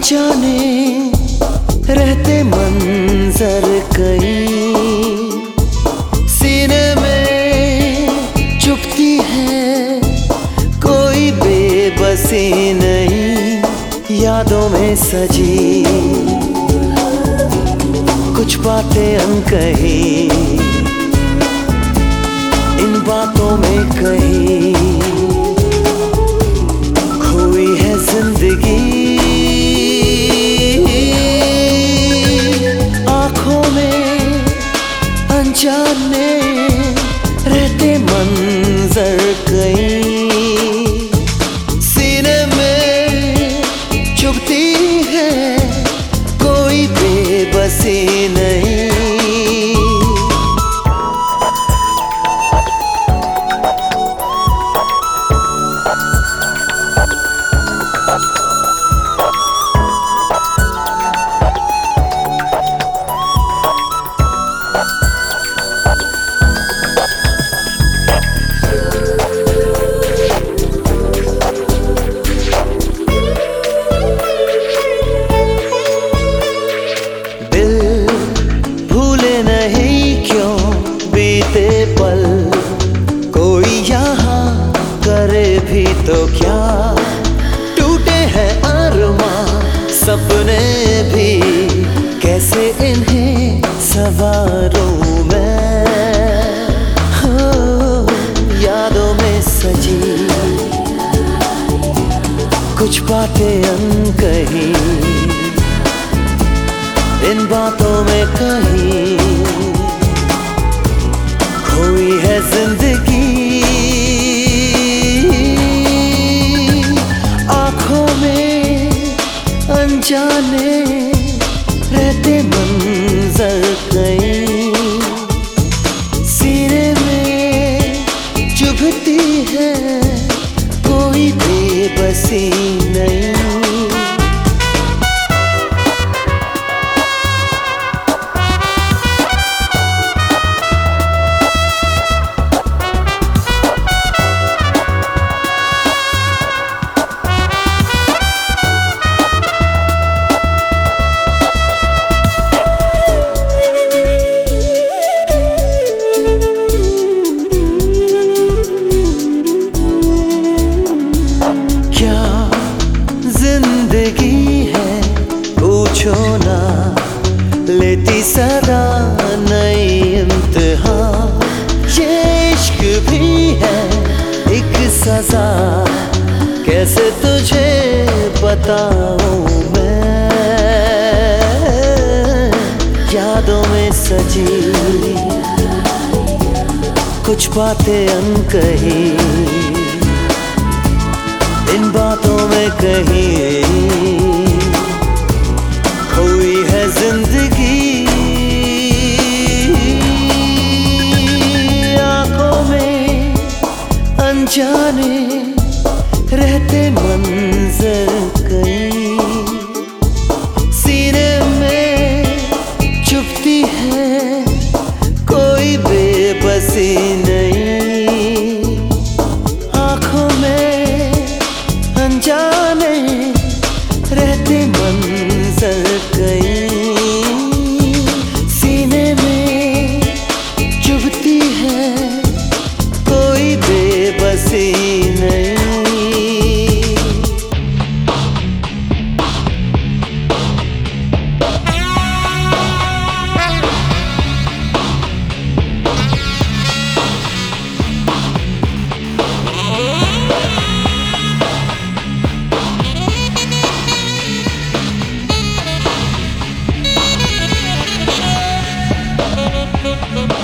अनजाने रहते मंजर कई सीने में चुभती है, कोई बेबसी नहीं यादों में सजी कुछ बातें अनकही, इन बातों में कहीं खोई है जिंदगी। आंखों में अनजाने रहते मंजर कई सीने में चुभती है, कोई बेबसी नहीं। पल कोई यहाँ करे भी तो क्या, टूटे हैं अरमां सपने भी, कैसे इन्हें संवारूं मैं। हो यादों में सजी कुछ बातें अनकही, इन बातों में कहीं खोई है जिंदगी। आंखों में अनजाने रहते मंजर कई सीने में चुभती है, कोई बेबसी नहीं। जिंदगी है पूछो ना, लेती सदा नई इम्तिहान, ये इश्क भी है एक सजा, कैसे तुझे बताऊं मैं। यादों में सजी कुछ बातें अनकही, इन बातों में कहीं खोई है जिंदगी। आंखों में अनजाने रहते मंजर कई सीने में चुभती है, कोई बेबसी नहीं। आंखों में अनजाने रहते मंजर कई सीने में चुभती है, कोई बेबसी नहीं। Mm-hmm.